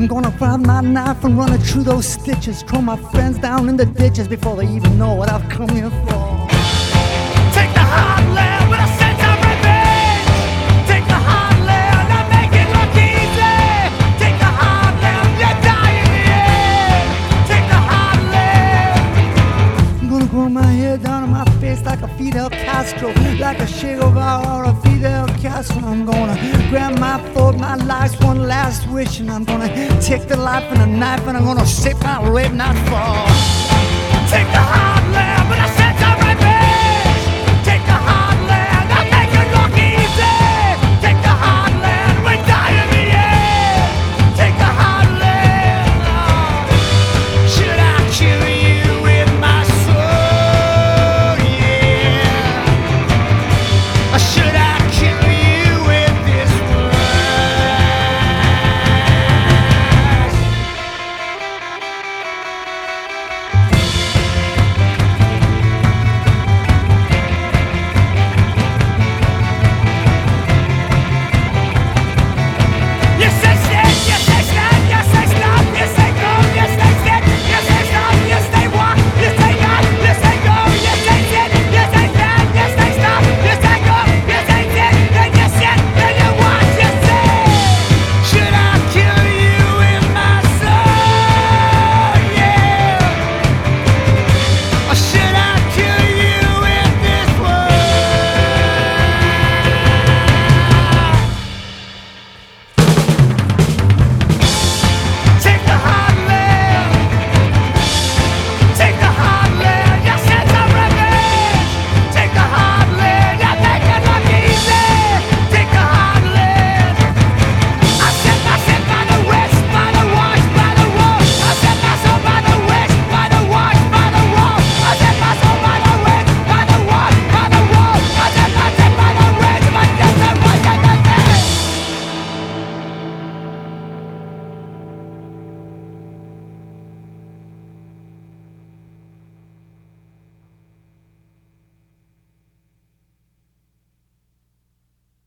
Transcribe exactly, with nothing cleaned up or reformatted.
I'm gonna grab my knife and run it through those stitches, throw my friends down in the ditches before they even know what I've come here for. Take the hard land with a sense of revenge. Take the hard land and make it look easy. Take the hard land, you die in the end. Take the hard land. I'm gonna grow my hair down on my face like a Fidel Castro, like a Che Guevara or a Fidel Castro. I'm gonna grab my thought, my life's one last wish, and I'm gonna take the life and a knife, and I'm gonna sip my red nightfall. Take the hard land, but I